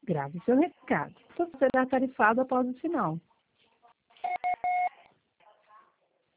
Grave seu recado. Você será tarifado após o sinal.